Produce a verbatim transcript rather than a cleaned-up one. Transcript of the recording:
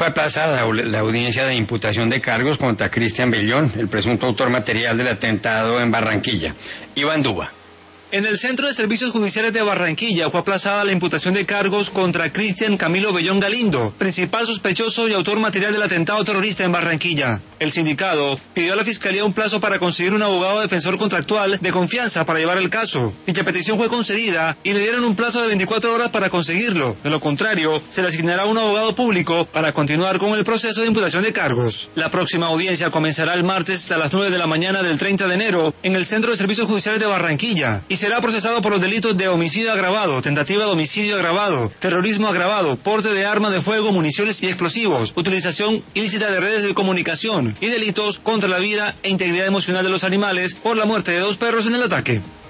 Fue aplazada la audiencia de imputación de cargos contra Cristian Bellón, el presunto autor material del atentado en Barranquilla. Iván Duba. En el Centro de Servicios Judiciales de Barranquilla fue aplazada la imputación de cargos contra Cristian Camilo Bellón Galindo, principal sospechoso y autor material del atentado terrorista en Barranquilla. El sindicado pidió a la Fiscalía un plazo para conseguir un abogado defensor contractual de confianza para llevar el caso. Dicha petición fue concedida y le dieron un plazo de veinticuatro horas para conseguirlo. De lo contrario, se le asignará un abogado público para continuar con el proceso de imputación de cargos. La próxima audiencia comenzará el martes a las nueve de la mañana del treinta de enero en el Centro de Servicios Judiciales de Barranquilla y será procesado por los delitos de homicidio agravado, tentativa de homicidio agravado, terrorismo agravado, porte de armas de fuego, municiones y explosivos, utilización ilícita de redes de comunicación y delitos contra la vida e integridad emocional de los animales por la muerte de dos perros en el ataque.